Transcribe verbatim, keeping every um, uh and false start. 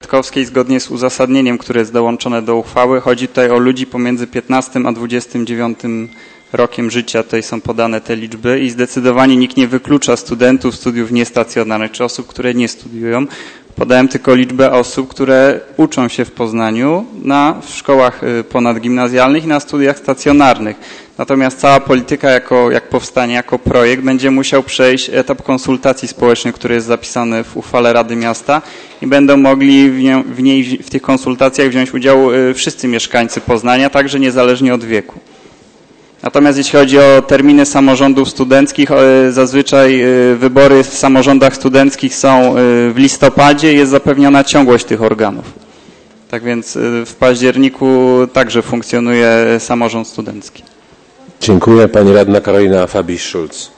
Kwiatkowskiej zgodnie z uzasadnieniem, które jest dołączone do uchwały. Chodzi tutaj o ludzi pomiędzy piętnastym a dwudziestym dziewiątym rokiem życia. Tutaj są podane te liczby i zdecydowanie nikt nie wyklucza studentów studiów niestacjonarnych czy osób, które nie studiują. Podałem tylko liczbę osób, które uczą się w Poznaniu na, w szkołach ponadgimnazjalnych i na studiach stacjonarnych. Natomiast cała polityka, jako, jak powstanie jako projekt, będzie musiał przejść etap konsultacji społecznych, który jest zapisany w uchwale Rady Miasta i będą mogli w, nie, w niej, w tych konsultacjach wziąć udział wszyscy mieszkańcy Poznania, także niezależnie od wieku. Natomiast jeśli chodzi o terminy samorządów studenckich, zazwyczaj wybory w samorządach studenckich są w listopadzie i jest zapewniona ciągłość tych organów. Tak więc w październiku także funkcjonuje samorząd studencki. Dziękuję. Pani radna Karolina Fabiś-Szulc.